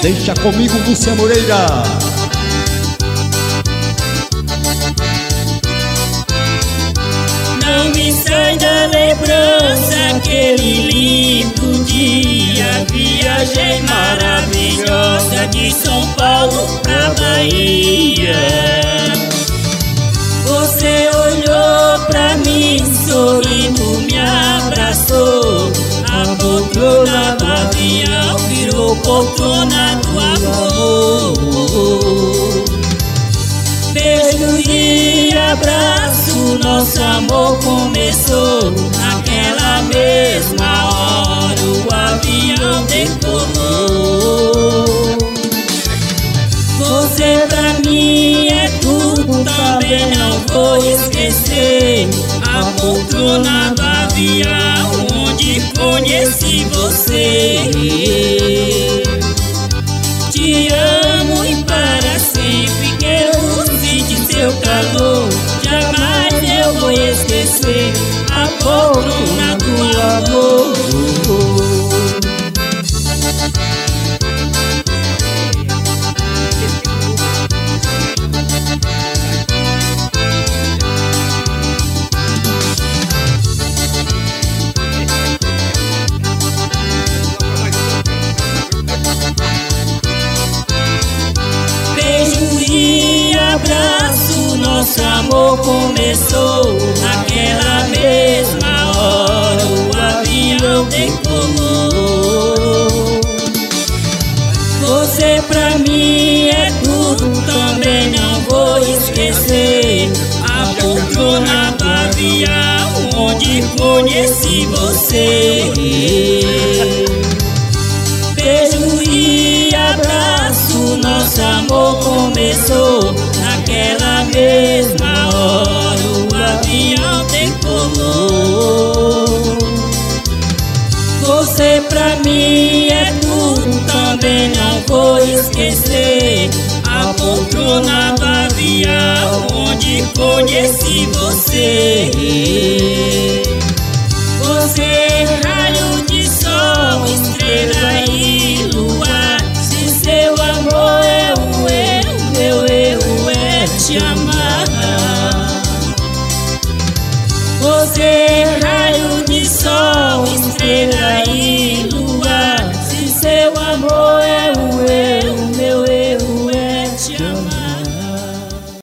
Deixa comigo, Lúcia Moreira. Não me sai da lembrança aquele lindo dia. Viagem maravilhosa de São Paulo pra Bahia. Você olhou pra mim, sorrindo, me abraçou. A poltrona do avião virou poltrona do amor. Beijo e abraço, nosso amor começou. Naquela mesma hora o avião decolou. Você pra mim é tudo, também não vou esquecer. A poltrona do avião onde conheci você. Te amo e para sempre quero sentir seu calor. Jamais eu vou esquecer a poltrona do amor. Abraço, nosso amor começou. Naquela mesma hora o avião decolou. Você pra mim é tudo, também não vou esquecer. A poltrona do avião onde conheci você. Beijo e abraço, nosso amor começou. Naquela mesma hora o avião decolou. Você pra mim é tudo, também não vou esquecer. A poltrona do avião onde conheci você. Você raio de sol, estrela e lua. Se seu amor é o meu erro é te amar. Você raio de sol,